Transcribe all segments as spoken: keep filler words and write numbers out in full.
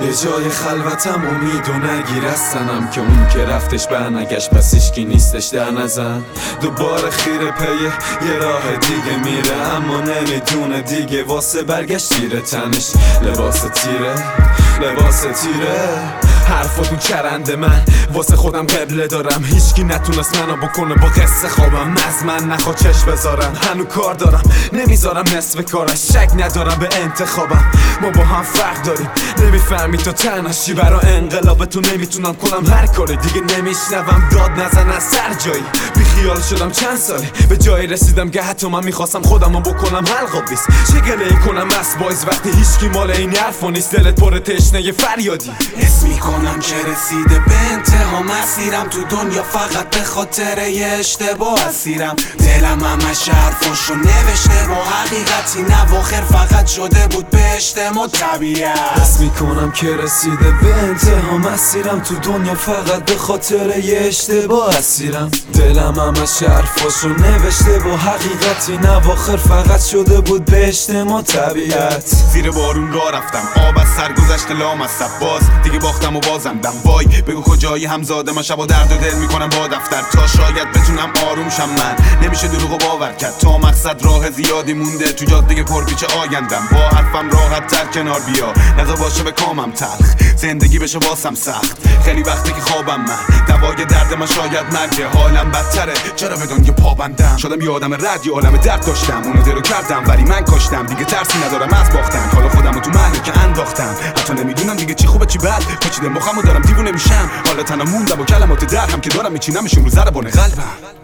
به جای خلوتم امید و نگیر از سنم که اون که رفتش برنگشت پس هیچکی نیستش در نزن. دوباره خیره پی یه راه دیگه میره اما نمیدونه دیگه واسه برگشت تیره تنش لباس تیره لباس تیره. حرفاتون چرنده من واسه خودم قبله دارم هیچکی نتونست منو بکنه با قصه خوابم از من نخوا چشم بذارم هنو کار دارم نمیذارم نصف کارش شک ندارم به انتخابم ما با هم فرق داریم نمیفهمی تو تنهاشی برا انقلابتون نمیتونم کنم هر کاری دیگه نمیشنوم داد نزن از سر جایی بیخیال شدم چند سالی به جایی رسیدم که حتی من میخواستم خودمو بکنم حلقا بیست چه گله کنم از بایز وقتی هیچکی مال این حرفا نیست دلت پر تشنه فریادی حس میکنم که رسیده به انتها مسیرم تو دنیا فقط به خاطر یه اشتباه اسیرم دلم همش حرفاشو نوشته با حقیقتی نواخر فقط شده بود به اجتماع طبیعت حس میکنم که رسیده به انتها مسیرم تو دنیا فقط به خاطر یه اشتباه اسیرم دلم همش حرفاشو نوشته با حقیقتی نواخر فقط شده بود به اجتماع طبیعت زیر بارون راه رفتم آب از سر گذشت لامصب باز دیگه باختم و بازم دم وای بگو کجایی همزاده من شب و درد و دل میکنم با دفتر تا شاید بتونم آروم شم من نمیشه دروغو باور کرد تا مقصد راه زیادی مونده تو جاده پرپیچ آیندم با حرفم راحت تر کنار بیا نذار باشه به کامم تلخ زندگی بشه واسم سخت خیلی وقتی که خوابم من دوای درد من شاید مرگه حالم بدتره چرا به دنیا پابندم شدم یه آدم رد یه عالم درد داشتم اونو درو کردم ولی من کاشتم دیگه ترسی ندارم از باختن حالا خودمو تو محلی که انداختم حتی نمیدونم دیگه چی خوبه چی بد پاچیده مخمو دارم دیوونه میشم حالا تنها موندم و کلمات درهم که دارم میچینمشون رو ضربان قلبم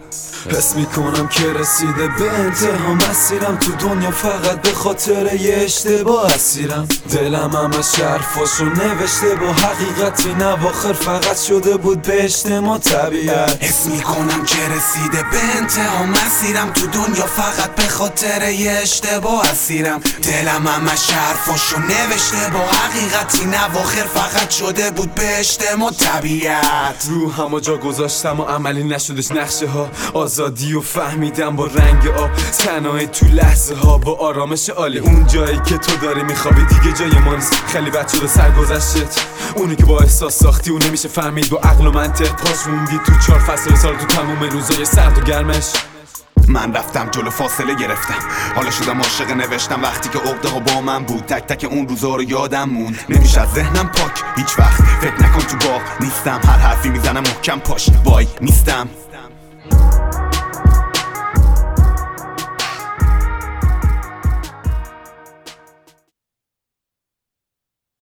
حس میکنم که رسیده به انتها مسیرم تو دنیا فقط به خاطر یه اشتباه اسیرم دلم همش حرفاشو نوشته با حقیقتی نواخر فقط شده بود به اجتماع طبیعت حس میکنم که رسیده به انتها مسیرم تو دنیا فقط به خاطر یه اشتباه اسیرم دلم همش حرفاشو نوشته با حقیقتی نواخر فقط شده بود به اجتماع طبیعت رو همه جا گذاشتم و عملی نشدش نقشه ها آزادی و فهمیدم با رنگ آب تنهایی تو لحظه ها با آرامش عالی اون جایی که تو داری میخوابی دیگه جای ما نیست خیلی بد شده سرگذشتت اونی که با احساس ساختی و نمیشه فهمید با عقل و منطق پاس موندی تو چهار فصل سال تو تموم روزای سرد و گرمش من رفتم جلو فاصله گرفتم حالا شدم عاشق نوشتم وقتی که عقده ها با من بود تک تک اون روزا رو یادم موند نمیشه از ذهنم پاک هیچ وقت فکر نکن تو باغ نیستم هر حرفی میزنم محکم پاش وای نیستم